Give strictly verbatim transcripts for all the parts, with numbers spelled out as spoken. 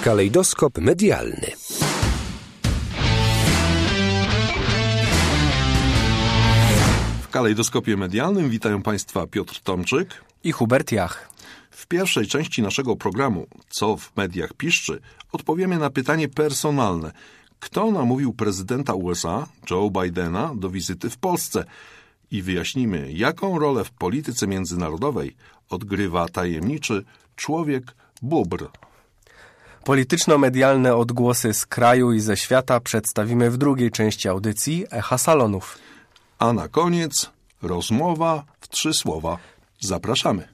Kalejdoskop medialny. W kalejdoskopie medialnym witają Państwa Piotr Tomczyk i Hubert Jach. W pierwszej części naszego programu Co w mediach piszczy odpowiemy na pytanie personalne. Kto namówił prezydenta U S A, Joe Bidena, do wizyty w Polsce? I wyjaśnimy, jaką rolę w polityce międzynarodowej odgrywa tajemniczy człowiek bóbr. Polityczno-medialne odgłosy z kraju i ze świata przedstawimy w drugiej części audycji Echa Salonów. A na koniec rozmowa w trzy słowa. Zapraszamy.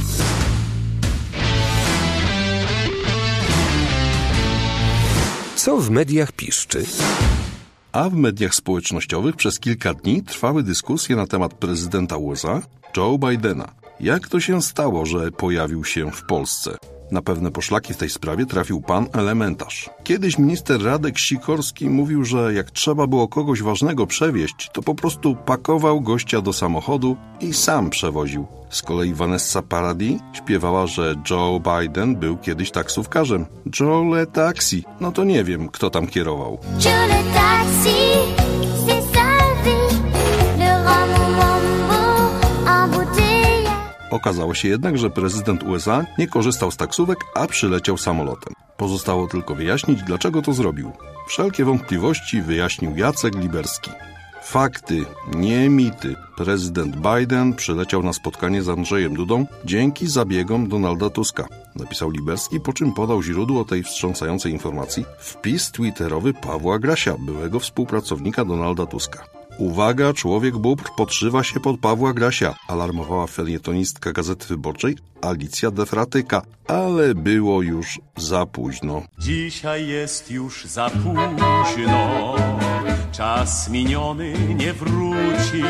Co w mediach piszczy? A w mediach społecznościowych przez kilka dni trwały dyskusje na temat prezydenta U S A, Joe Bidena. Jak to się stało, że pojawił się w Polsce? Na pewne poszlaki w tej sprawie trafił pan elementarz. Kiedyś minister Radek Sikorski mówił, że jak trzeba było kogoś ważnego przewieźć, to po prostu pakował gościa do samochodu i sam przewoził. Z kolei Vanessa Paradis śpiewała, że Joe Biden był kiedyś taksówkarzem. Joe Le Taxi. No to nie wiem, kto tam kierował. Joe Le Taxi, c'est sa vie, le rend mon mambo en bouteille. Okazało się jednak, że prezydent U S A nie korzystał z taksówek, a przyleciał samolotem. Pozostało tylko wyjaśnić, dlaczego to zrobił. Wszelkie wątpliwości wyjaśnił Jacek Liberski. Fakty, nie mity. Prezydent Biden przyleciał na spotkanie z Andrzejem Dudą dzięki zabiegom Donalda Tuska. Napisał Liberski, po czym podał źródło tej wstrząsającej informacji. Wpis twitterowy Pawła Grasia, byłego współpracownika Donalda Tuska. Uwaga, człowiek bóbr podszywa się pod Pawła Grasia, alarmowała felietonistka Gazety Wyborczej Alicja Defratyka, ale było już za późno. Dzisiaj jest już za późno, czas miniony nie wróci.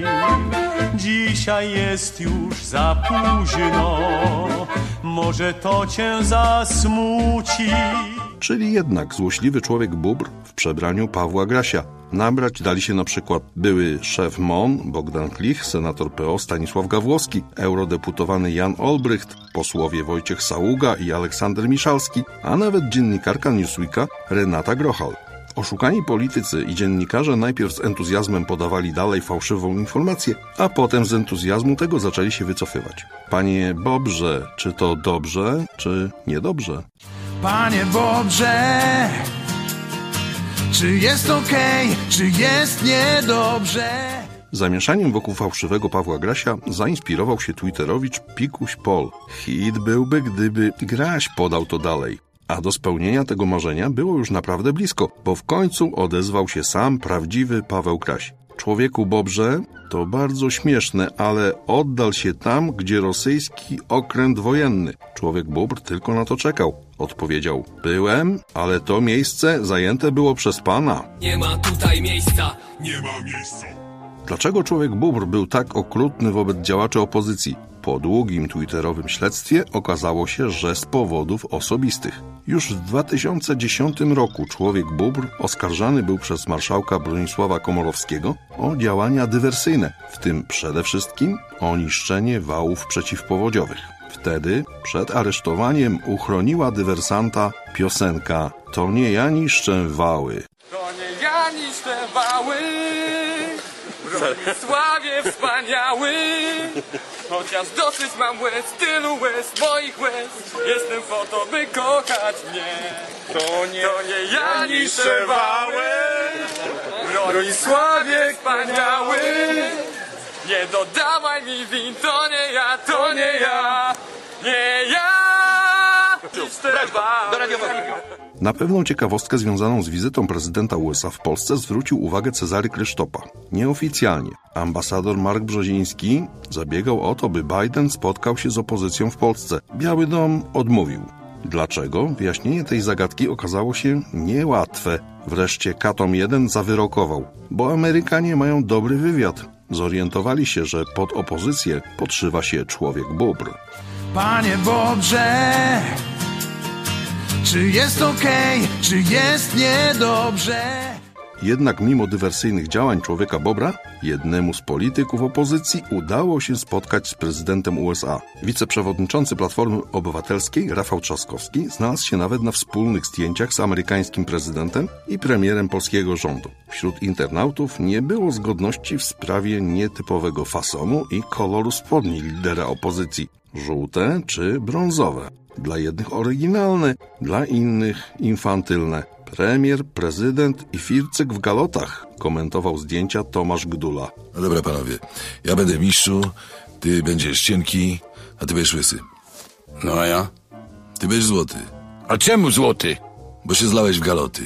Dzisiaj jest już za późno, może to cię zasmuci. Czyli jednak złośliwy człowiek bóbr w przebraniu Pawła Grasia. Nabrać dali się na przykład były szef M O N Bogdan Klich, senator P O Stanisław Gawłowski, eurodeputowany Jan Olbrycht, posłowie Wojciech Saługa i Aleksander Miszalski, a nawet dziennikarka Newsweeka Renata Grochal. Oszukani politycy i dziennikarze najpierw z entuzjazmem podawali dalej fałszywą informację, a potem z entuzjazmu tego zaczęli się wycofywać. Panie Bobrze, czy to dobrze, czy niedobrze? Panie Bobrze, czy jest okej, okay, czy jest niedobrze? Zamieszaniem wokół fałszywego Pawła Grasia zainspirował się twitterowicz Pikuś Pol. Hit byłby, gdyby Graś podał to dalej. A do spełnienia tego marzenia było już naprawdę blisko, bo w końcu odezwał się sam prawdziwy Paweł Graś. Człowieku Bobrze, to bardzo śmieszne, ale oddal się tam, gdzie rosyjski okręt wojenny. Człowiek bóbr tylko na to czekał. Odpowiedział, byłem, ale to miejsce zajęte było przez pana. Nie ma tutaj miejsca. Nie ma miejsca. Dlaczego człowiek bóbr był tak okrutny wobec działaczy opozycji? Po długim twitterowym śledztwie okazało się, że z powodów osobistych. Już w dwa tysiące dziesiątym roku człowiek bóbr oskarżany był przez marszałka Bronisława Komorowskiego o działania dywersyjne, w tym przede wszystkim o niszczenie wałów przeciwpowodziowych. Wtedy przed aresztowaniem uchroniła dywersanta piosenka To nie ja niszczę wały. To nie ja niszczę wały, Bronisławie wspaniały. Chociaż dosyć mam łez, tylu łez, moich łez. Jestem po to, by kochać mnie. To nie, to nie ja niszczę wały, Bronisławie wspaniały. Nie dodawaj mi win, to nie ja, to nie ja, nie ja niszczę wały. Na pewną ciekawostkę związaną z wizytą prezydenta U S A w Polsce zwrócił uwagę Cezary Krysztopa. Nieoficjalnie ambasador Mark Brzeziński zabiegał o to, by Biden spotkał się z opozycją w Polsce. Biały Dom odmówił. Dlaczego? Wyjaśnienie tej zagadki okazało się niełatwe. Wreszcie Katom jeden zawyrokował, bo Amerykanie mają dobry wywiad. Zorientowali się, że pod opozycję podszywa się człowiek bóbr. Panie Bobrze, czy jest okej, okay, czy jest niedobrze? Jednak mimo dywersyjnych działań Człowieka Bobra, jednemu z polityków opozycji udało się spotkać z prezydentem U S A. Wiceprzewodniczący Platformy Obywatelskiej Rafał Trzaskowski znalazł się nawet na wspólnych zdjęciach z amerykańskim prezydentem i premierem polskiego rządu. Wśród internautów nie było zgodności w sprawie nietypowego fasonu i koloru spodni lidera opozycji – żółte czy brązowe. Dla jednych oryginalne, dla innych infantylne. Premier, prezydent i Fircyk w galotach, komentował zdjęcia Tomasz Gdula. No dobra, panowie, ja będę mistrzu, ty będziesz cienki, a ty będziesz łysy. No a ja? Ty będziesz złoty. A czemu złoty? Bo się zlałeś w galoty.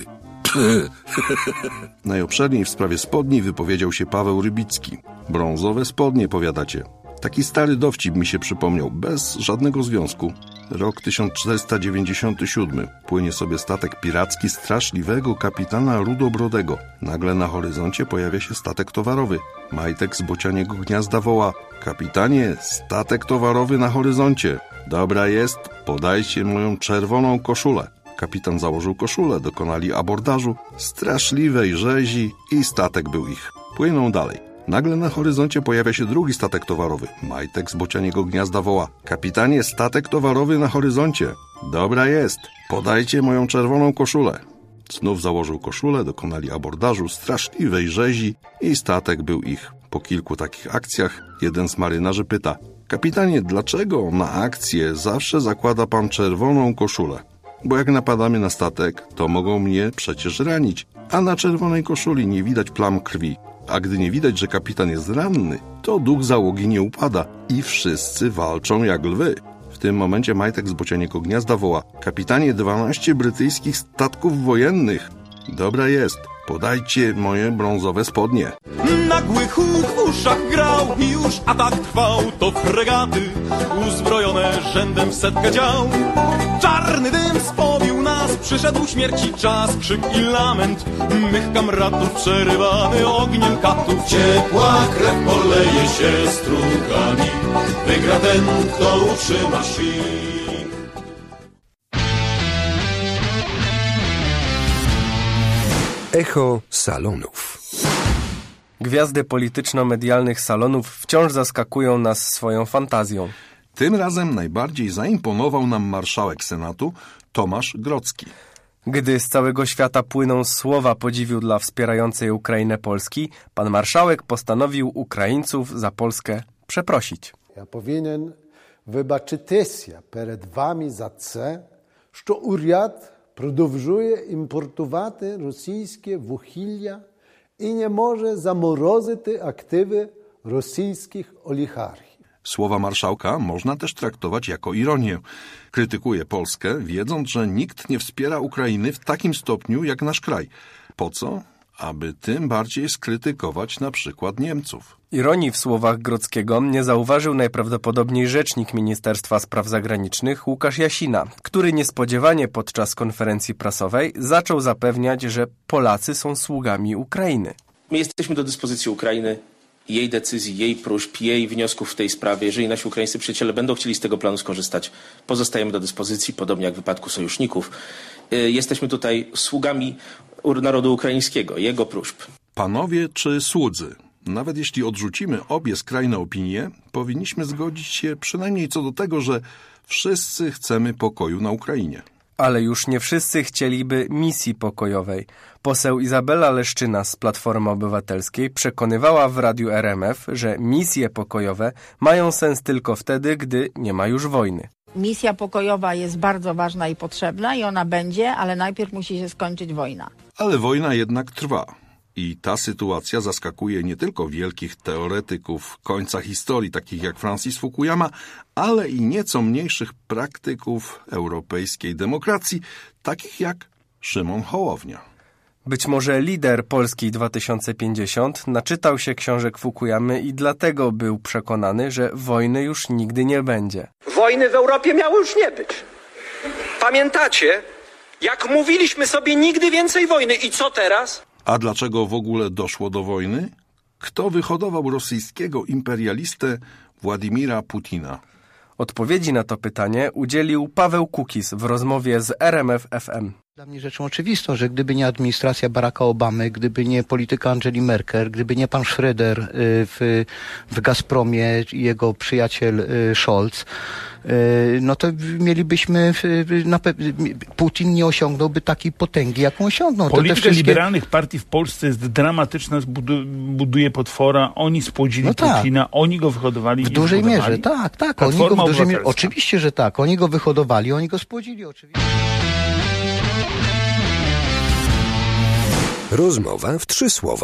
Najobszerniej w sprawie spodni wypowiedział się Paweł Rybicki. Brązowe spodnie, powiadacie. Taki stary dowcip mi się przypomniał, bez żadnego związku. Rok tysiąc czterysta dziewięćdziesiąty siódmy. Płynie sobie statek piracki straszliwego kapitana Rudobrodego. Nagle na horyzoncie pojawia się statek towarowy. Majtek z bocianiego gniazda woła: kapitanie, statek towarowy na horyzoncie. Dobra jest, podajcie moją czerwoną koszulę. Kapitan założył koszulę, dokonali abordażu, straszliwej rzezi i statek był ich. Płyną dalej. Nagle na horyzoncie pojawia się drugi statek towarowy. Majtek z bocianiego gniazda woła: kapitanie, statek towarowy na horyzoncie. Dobra jest, podajcie moją czerwoną koszulę. Znów założył koszulę, dokonali abordażu, straszliwej rzezi i statek był ich. Po kilku takich akcjach jeden z marynarzy pyta: kapitanie, dlaczego na akcję zawsze zakłada pan czerwoną koszulę? Bo jak napadamy na statek, to mogą mnie przecież ranić, a na czerwonej koszuli nie widać plam krwi. A gdy nie widać, że kapitan jest ranny, to duch załogi nie upada i wszyscy walczą jak lwy. W tym momencie Majtek z bocianiego gniazda woła: kapitanie, dwanaście brytyjskich statków wojennych. Dobra jest, podajcie moje brązowe spodnie. Nagły huk w uszach grał i już atak trwał. To fregaty uzbrojone rzędem w setkę dział. Czarny dym spowił nas, przyszedł śmierci czas. Krzyk i lament mych kamratów przerywany ogniem katów. Ciepła krew poleje się strugami. Wygra ten, kto utrzyma świt. Echo salonów. Gwiazdy polityczno-medialnych salonów wciąż zaskakują nas swoją fantazją. Tym razem najbardziej zaimponował nam marszałek Senatu Tomasz Grodzki. Gdy z całego świata płyną słowa podziwu dla wspierającej Ukrainę Polski, pan marszałek postanowił Ukraińców za Polskę przeprosić. Ja powinien вибачитися перед вами за це, що уряд продовжує імпортувати російське вугілля і не може заморозити активи rosyjskich oligarchów. Słowa marszałka można też traktować jako ironię. Krytykuje Polskę, wiedząc, że nikt nie wspiera Ukrainy w takim stopniu jak nasz kraj. Po co? Aby tym bardziej skrytykować na przykład Niemców. Ironii w słowach Grodzkiego nie zauważył najprawdopodobniej rzecznik Ministerstwa Spraw Zagranicznych Łukasz Jasina, który niespodziewanie podczas konferencji prasowej zaczął zapewniać, że Polacy są sługami Ukrainy. My jesteśmy do dyspozycji Ukrainy, jej decyzji, jej próśb, jej wniosków w tej sprawie. Jeżeli nasi ukraińscy przyjaciele będą chcieli z tego planu skorzystać, pozostajemy do dyspozycji, podobnie jak w wypadku sojuszników. Jesteśmy tutaj sługami narodu ukraińskiego, jego próśb. Panowie czy słudzy? Nawet jeśli odrzucimy obie skrajne opinie, powinniśmy zgodzić się przynajmniej co do tego, że wszyscy chcemy pokoju na Ukrainie. Ale już nie wszyscy chcieliby misji pokojowej. Poseł Izabela Leszczyna z Platformy Obywatelskiej przekonywała w radiu R M F, że misje pokojowe mają sens tylko wtedy, gdy nie ma już wojny. Misja pokojowa jest bardzo ważna i potrzebna i ona będzie, ale najpierw musi się skończyć wojna. Ale wojna jednak trwa. I ta sytuacja zaskakuje nie tylko wielkich teoretyków końca historii, takich jak Francis Fukuyama, ale i nieco mniejszych praktyków europejskiej demokracji, takich jak Szymon Hołownia. Być może lider Polski dwa tysiące pięćdziesiąt naczytał się książek Fukuyamy i dlatego był przekonany, że wojny już nigdy nie będzie. Wojny w Europie miało już nie być. Pamiętacie, jak mówiliśmy sobie nigdy więcej wojny i co teraz? A dlaczego w ogóle doszło do wojny? Kto wyhodował rosyjskiego imperialistę Władimira Putina? Odpowiedzi na to pytanie udzielił Paweł Kukiz w rozmowie z R M F F M. Dla mnie rzeczą oczywistą, że gdyby nie administracja Baracka Obamy, gdyby nie polityka Angeli Merkel, gdyby nie pan Schröder w, w Gazpromie i jego przyjaciel Scholz, no to mielibyśmy, na pe- Putin nie osiągnąłby takiej potęgi, jaką osiągnął. Polityka to te wszystkie... liberalnych partii w Polsce jest dramatyczna, budu- buduje potwora, oni spłodzili no tak. Putina, oni go wyhodowali. W dużej mierze, tak, tak. Oni go w dużej mierze, oczywiście, że tak. Oni go wyhodowali, oni go spłodzili, oczywiście. Rozmowa w trzy słowa.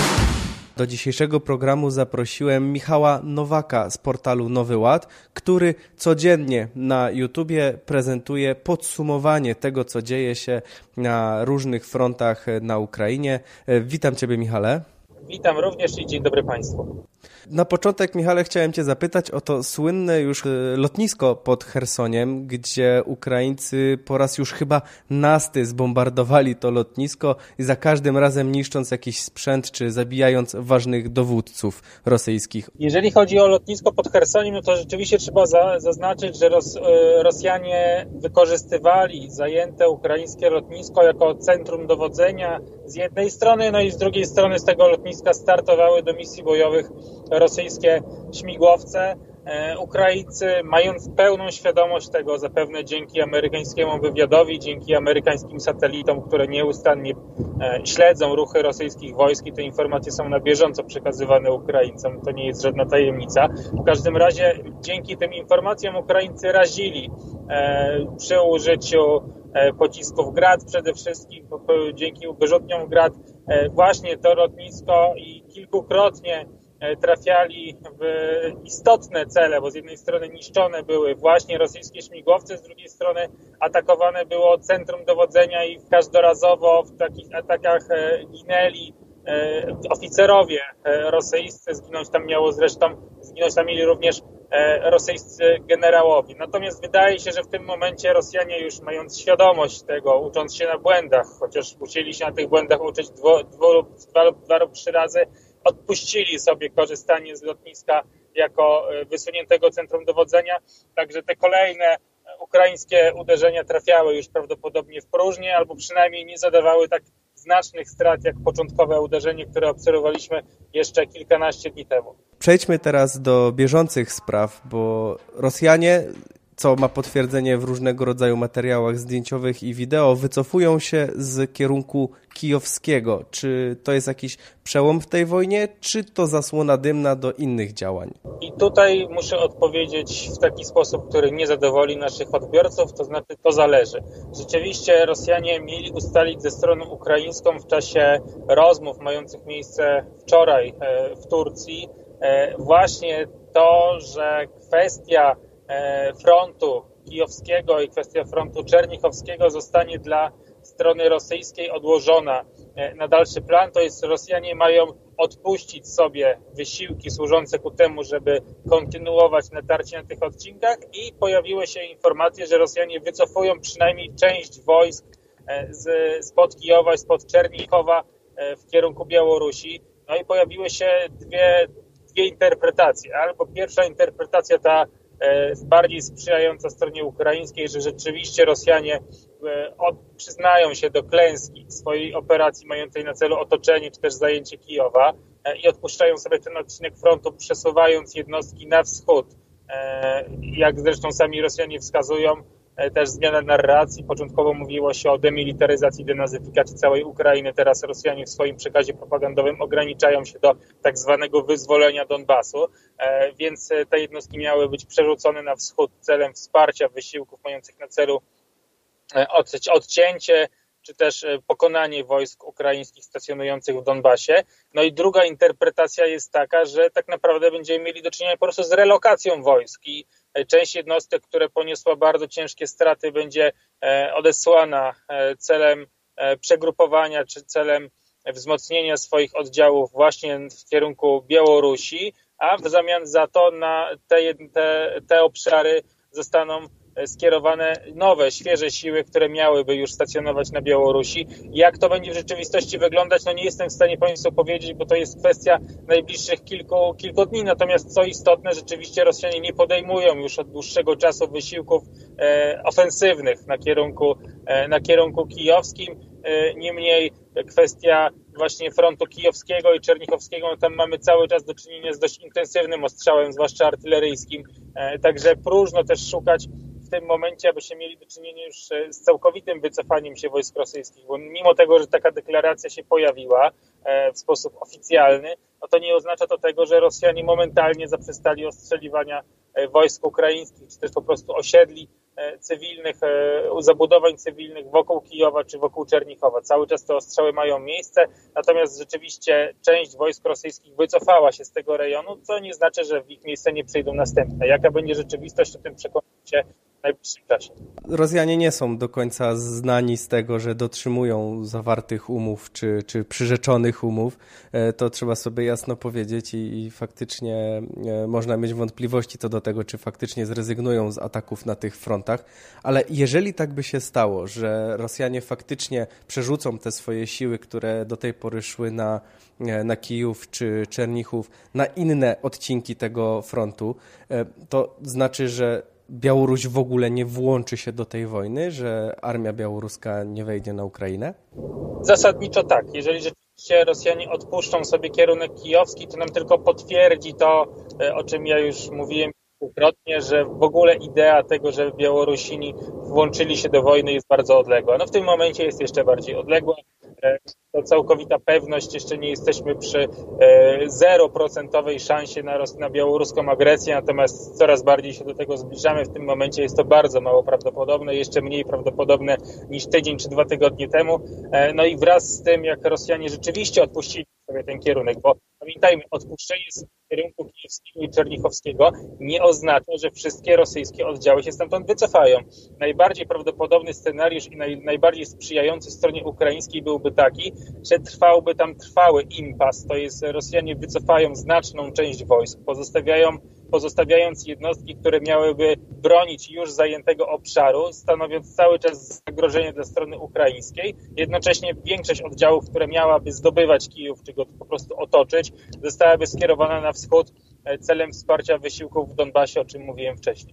Do dzisiejszego programu zaprosiłem Michała Nowaka z portalu Nowy Ład, który codziennie na YouTubie prezentuje podsumowanie tego, co dzieje się na różnych frontach na Ukrainie. Witam Ciebie, Michale. Witam również i dzień dobry Państwu. Na początek, Michale, chciałem Cię zapytać o to słynne już lotnisko pod Chersoniem, gdzie Ukraińcy po raz już chyba nasty zbombardowali to lotnisko i za każdym razem niszcząc jakiś sprzęt czy zabijając ważnych dowódców rosyjskich. Jeżeli chodzi o lotnisko pod Chersoniem, no to rzeczywiście trzeba za, zaznaczyć, że Ros, Rosjanie wykorzystywali zajęte ukraińskie lotnisko jako centrum dowodzenia z jednej strony, no i z drugiej strony z tego lotniska startowały do misji bojowych rosyjskie śmigłowce. Ukraińcy, mając pełną świadomość tego, zapewne dzięki amerykańskiemu wywiadowi, dzięki amerykańskim satelitom, które nieustannie śledzą ruchy rosyjskich wojsk i te informacje są na bieżąco przekazywane Ukraińcom, to nie jest żadna tajemnica. W każdym razie dzięki tym informacjom Ukraińcy razili przy użyciu pocisków Grad przede wszystkim, dzięki wyrzutniom Grad właśnie to lotnisko i kilkukrotnie trafiali w istotne cele, bo z jednej strony niszczone były właśnie rosyjskie śmigłowce, z drugiej strony atakowane było centrum dowodzenia i każdorazowo w takich atakach ginęli oficerowie rosyjscy, zginąć tam miało zresztą, zginąć tam mieli również rosyjscy generałowie. Natomiast wydaje się, że w tym momencie Rosjanie już mając świadomość tego, ucząc się na błędach, chociaż musieli się na tych błędach uczyć dwo, dwo lub, dwa lub dwa lub trzy razy, odpuścili sobie korzystanie z lotniska jako wysuniętego centrum dowodzenia. Także te kolejne ukraińskie uderzenia trafiały już prawdopodobnie w próżnię, albo przynajmniej nie zadawały tak znacznych strat jak początkowe uderzenie, które obserwowaliśmy jeszcze kilkanaście dni temu. Przejdźmy teraz do bieżących spraw, bo Rosjanie, co ma potwierdzenie w różnego rodzaju materiałach zdjęciowych i wideo, wycofują się z kierunku kijowskiego. Czy to jest jakiś przełom w tej wojnie, czy to zasłona dymna do innych działań? I tutaj muszę odpowiedzieć w taki sposób, który nie zadowoli naszych odbiorców, to znaczy to zależy. Rzeczywiście Rosjanie mieli ustalić ze stroną ukraińską w czasie rozmów mających miejsce wczoraj w Turcji właśnie to, że kwestia frontu kijowskiego i kwestia frontu czernichowskiego zostanie dla strony rosyjskiej odłożona na dalszy plan. To jest, Rosjanie mają odpuścić sobie wysiłki służące ku temu, żeby kontynuować natarcie na tych odcinkach i pojawiły się informacje, że Rosjanie wycofują przynajmniej część wojsk z, spod Kijowa i spod Czernichowa w kierunku Białorusi. No i pojawiły się dwie, dwie interpretacje. Albo pierwsza interpretacja ta bardziej sprzyjająca stronie ukraińskiej, że rzeczywiście Rosjanie przyznają się do klęski swojej operacji mającej na celu otoczenie czy też zajęcie Kijowa i odpuszczają sobie ten odcinek frontu, przesuwając jednostki na wschód. Jak zresztą sami Rosjanie wskazują, też zmiana narracji. Początkowo mówiło się o demilitaryzacji, denazyfikacji całej Ukrainy. Teraz Rosjanie w swoim przekazie propagandowym ograniczają się do tak zwanego wyzwolenia Donbasu, więc te jednostki miały być przerzucone na wschód celem wsparcia wysiłków mających na celu odcięcie czy też pokonanie wojsk ukraińskich stacjonujących w Donbasie. No i druga interpretacja jest taka, że tak naprawdę będziemy mieli do czynienia po prostu z relokacją wojsk i część jednostek, które poniosła bardzo ciężkie straty, będzie odesłana celem przegrupowania czy celem wzmocnienia swoich oddziałów właśnie w kierunku Białorusi, a w zamian za to na te, te, te obszary zostaną skierowane nowe, świeże siły, które miałyby już stacjonować na Białorusi. Jak to będzie w rzeczywistości wyglądać, no nie jestem w stanie Państwu powiedzieć, bo to jest kwestia najbliższych kilku, kilku dni. Natomiast co istotne, rzeczywiście Rosjanie nie podejmują już od dłuższego czasu wysiłków ofensywnych na kierunku, na kierunku kijowskim. Niemniej kwestia właśnie frontu kijowskiego i czernichowskiego, no tam mamy cały czas do czynienia z dość intensywnym ostrzałem, zwłaszcza artyleryjskim. Także próżno też szukać w tym momencie, abyśmy mieli do czynienia już z całkowitym wycofaniem się wojsk rosyjskich, bo mimo tego, że taka deklaracja się pojawiła w sposób oficjalny, no to nie oznacza to tego, że Rosjanie momentalnie zaprzestali ostrzeliwania wojsk ukraińskich, czy też po prostu osiedli cywilnych, zabudowań cywilnych wokół Kijowa czy wokół Czernichowa. Cały czas te ostrzały mają miejsce, natomiast rzeczywiście część wojsk rosyjskich wycofała się z tego rejonu, co nie znaczy, że w ich miejsce nie przyjdą następne. Jaka będzie rzeczywistość, o tym przekonamy się w najbliższym czasie. Rosjanie nie są do końca znani z tego, że dotrzymują zawartych umów czy, czy przyrzeczonych umów. To trzeba sobie jasno powiedzieć i, i faktycznie można mieć wątpliwości co do tego, czy faktycznie zrezygnują z ataków na tych frontach. Ale jeżeli tak by się stało, że Rosjanie faktycznie przerzucą te swoje siły, które do tej pory szły na, na Kijów czy Czernichów, na inne odcinki tego frontu, to znaczy, że Białoruś w ogóle nie włączy się do tej wojny, że armia białoruska nie wejdzie na Ukrainę? Zasadniczo tak. Jeżeli rzeczywiście Rosjanie odpuszczą sobie kierunek kijowski, to nam tylko potwierdzi to, o czym ja już mówiłem kilkukrotnie, że w ogóle idea tego, że Białorusini włączyli się do wojny, jest bardzo odległa. No w tym momencie jest jeszcze bardziej odległa. To całkowita pewność, jeszcze nie jesteśmy przy zeroprocentowej szansie na, na białoruską agresję, natomiast coraz bardziej się do tego zbliżamy. W tym momencie jest to bardzo mało prawdopodobne, jeszcze mniej prawdopodobne niż tydzień czy dwa tygodnie temu. No i wraz z tym, jak Rosjanie rzeczywiście odpuścili sobie ten kierunek, bo pamiętajmy, odpuszczenie z kierunku kijowskiego i czernichowskiego nie oznacza, że wszystkie rosyjskie oddziały się stamtąd wycofają. Najbardziej prawdopodobny scenariusz i naj, najbardziej sprzyjający stronie ukraińskiej byłby taki, że trwałby tam trwały impas, to jest Rosjanie wycofają znaczną część wojsk, pozostawiają pozostawiając jednostki, które miałyby bronić już zajętego obszaru, stanowiąc cały czas zagrożenie dla strony ukraińskiej. Jednocześnie większość oddziałów, które miałaby zdobywać Kijów, czy go po prostu otoczyć, zostałaby skierowana na wschód celem wsparcia wysiłków w Donbasie, o czym mówiłem wcześniej.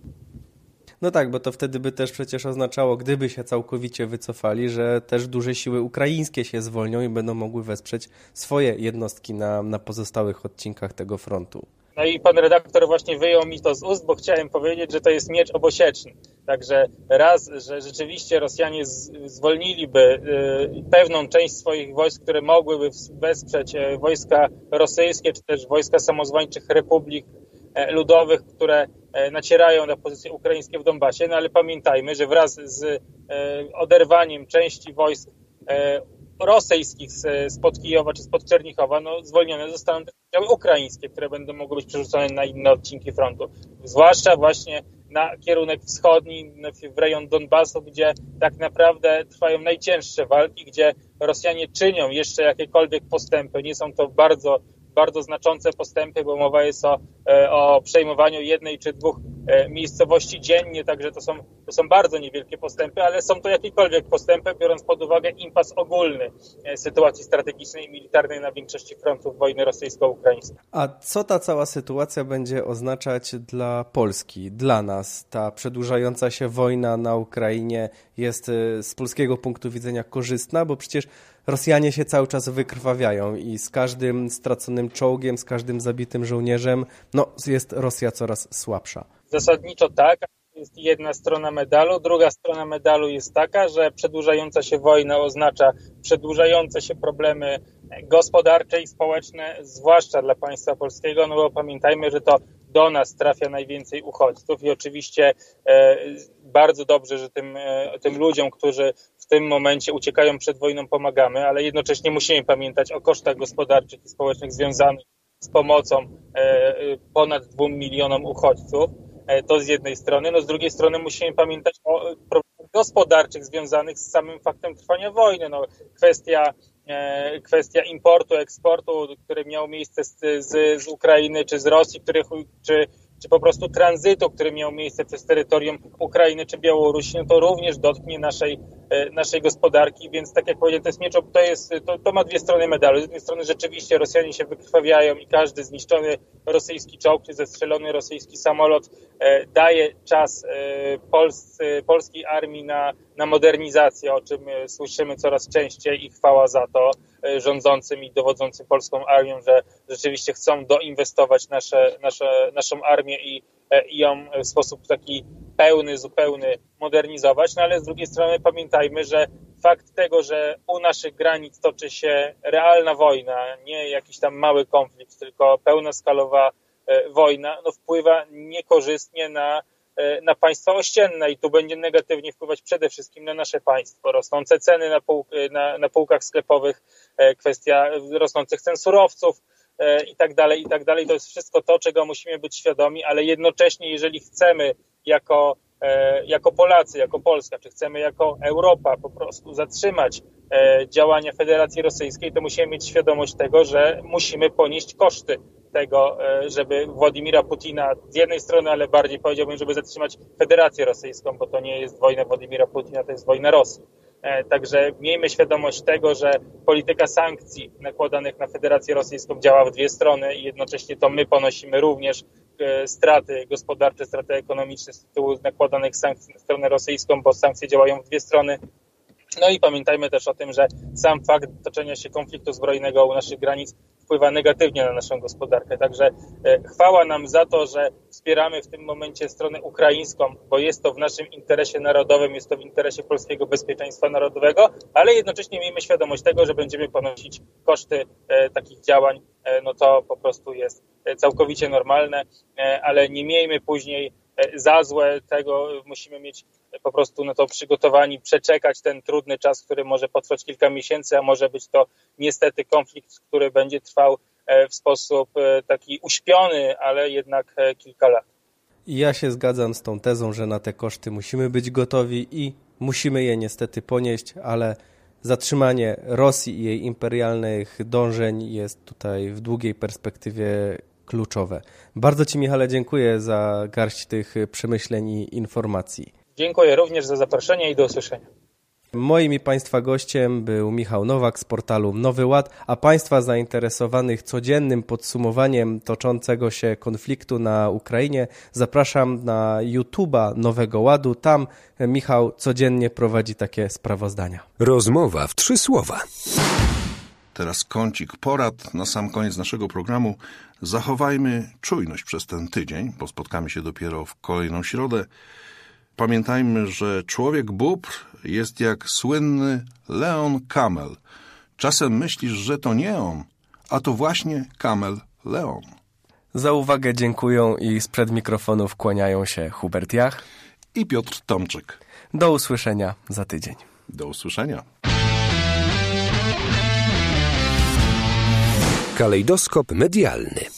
No tak, bo to wtedy by też przecież oznaczało, gdyby się całkowicie wycofali, że też duże siły ukraińskie się zwolnią i będą mogły wesprzeć swoje jednostki na, na pozostałych odcinkach tego frontu. No i pan redaktor właśnie wyjął mi to z ust, bo chciałem powiedzieć, że to jest miecz obosieczny. Także raz, że rzeczywiście Rosjanie z, zwolniliby y, pewną część swoich wojsk, które mogłyby wesprzeć y, wojska rosyjskie, czy też wojska samozwańczych republik y, ludowych, które y, nacierają na pozycje ukraińskie w Donbasie. No ale pamiętajmy, że wraz z y, oderwaniem części wojsk y, rosyjskich spod Kijowa czy spod Czernichowa, no zwolnione zostaną też oddziały ukraińskie, które będą mogły być przerzucone na inne odcinki frontu. Zwłaszcza właśnie na kierunek wschodni, w rejon Donbasu, gdzie tak naprawdę trwają najcięższe walki, gdzie Rosjanie czynią jeszcze jakiekolwiek postępy. Nie są to bardzo bardzo znaczące postępy, bo mowa jest o, o przejmowaniu jednej czy dwóch miejscowości dziennie, także to są, to są bardzo niewielkie postępy, ale są to jakiekolwiek postępy, biorąc pod uwagę impas ogólny sytuacji strategicznej i militarnej na większości frontów wojny rosyjsko-ukraińskiej. A co ta cała sytuacja będzie oznaczać dla Polski, dla nas? Ta przedłużająca się wojna na Ukrainie jest z polskiego punktu widzenia korzystna, bo przecież Rosjanie się cały czas wykrwawiają i z każdym straconym czołgiem, z każdym zabitym żołnierzem, no jest Rosja coraz słabsza. Zasadniczo tak, jest jedna strona medalu. Druga strona medalu jest taka, że przedłużająca się wojna oznacza przedłużające się problemy gospodarcze i społeczne, zwłaszcza dla państwa polskiego, no bo pamiętajmy, że to do nas trafia najwięcej uchodźców i oczywiście e, bardzo dobrze, że tym, e, tym ludziom, którzy w tym momencie uciekają przed wojną, pomagamy, ale jednocześnie musimy pamiętać o kosztach gospodarczych i społecznych związanych z pomocą e, ponad dwóm milionom uchodźców. E, to z jednej strony. No z drugiej strony musimy pamiętać o problemach gospodarczych związanych z samym faktem trwania wojny. No, kwestia kwestia importu, eksportu, który miał miejsce z, z, z Ukrainy czy z Rosji, który, czy, czy po prostu tranzytu, który miał miejsce przez terytorium Ukrainy czy Białorusi, no to również dotknie naszej naszej gospodarki, więc tak jak powiedziałem, to jest miecz, to, jest, to, to ma dwie strony medalu. Z jednej strony rzeczywiście Rosjanie się wykrwawiają i każdy zniszczony rosyjski czołg czy zestrzelony rosyjski samolot daje czas polscy, polskiej armii na, na modernizację, o czym słyszymy coraz częściej i chwała za to rządzącym i dowodzącym polską armią, że rzeczywiście chcą doinwestować nasze, nasze, naszą armię i, i ją w sposób taki pełny, zupełny modernizować, no ale z drugiej strony pamiętajmy, że fakt tego, że u naszych granic toczy się realna wojna, nie jakiś tam mały konflikt, tylko pełnoskalowa wojna, no wpływa niekorzystnie na, na państwa ościenne i tu będzie negatywnie wpływać przede wszystkim na nasze państwo. Rosnące ceny na, pół, na, na półkach sklepowych, kwestia rosnących cen surowców i tak dalej, i tak dalej. To jest wszystko to, czego musimy być świadomi, ale jednocześnie, jeżeli chcemy jako, jako Polacy, jako Polska, czy chcemy jako Europa po prostu zatrzymać działania Federacji Rosyjskiej, to musimy mieć świadomość tego, że musimy ponieść koszty tego, żeby Władimira Putina z jednej strony, ale bardziej powiedziałbym, żeby zatrzymać Federację Rosyjską, bo to nie jest wojna Władimira Putina, to jest wojna Rosji. Także miejmy świadomość tego, że polityka sankcji nakładanych na Federację Rosyjską działa w dwie strony i jednocześnie to my ponosimy również straty gospodarcze, straty ekonomiczne z tytułu nakładanych sankcji na stronę rosyjską, bo sankcje działają w dwie strony. No i pamiętajmy też o tym, że sam fakt toczenia się konfliktu zbrojnego u naszych granic wpływa negatywnie na naszą gospodarkę. Także chwała nam za to, że wspieramy w tym momencie stronę ukraińską, bo jest to w naszym interesie narodowym, jest to w interesie polskiego bezpieczeństwa narodowego, ale jednocześnie miejmy świadomość tego, że będziemy ponosić koszty takich działań. No to po prostu jest całkowicie normalne, ale nie miejmy później za złe tego, musimy mieć po prostu na to przygotowani, przeczekać ten trudny czas, który może potrwać kilka miesięcy, a może być to niestety konflikt, który będzie trwał w sposób taki uśpiony, ale jednak kilka lat. I ja się zgadzam z tą tezą, że na te koszty musimy być gotowi i musimy je niestety ponieść, ale zatrzymanie Rosji i jej imperialnych dążeń jest tutaj w długiej perspektywie kluczowe. Bardzo Ci, Michale, dziękuję za garść tych przemyśleń i informacji. Dziękuję również za zaproszenie i do usłyszenia. Moim i Państwa gościem był Michał Nowak z portalu Nowy Ład, a Państwa zainteresowanych codziennym podsumowaniem toczącego się konfliktu na Ukrainie zapraszam na YouTube'a Nowego Ładu. Tam Michał codziennie prowadzi takie sprawozdania. Rozmowa w trzy słowa. Teraz kącik porad na sam koniec naszego programu. Zachowajmy czujność przez ten tydzień, bo spotkamy się dopiero w kolejną środę. Pamiętajmy, że człowiek bóbr jest jak słynny Leon Kamel. Czasem myślisz, że to nie on, a to właśnie Kamel Leon. Za uwagę dziękuję i sprzed mikrofonów kłaniają się Hubert Jach i Piotr Tomczyk. Do usłyszenia za tydzień. Do usłyszenia. Kalejdoskop medialny.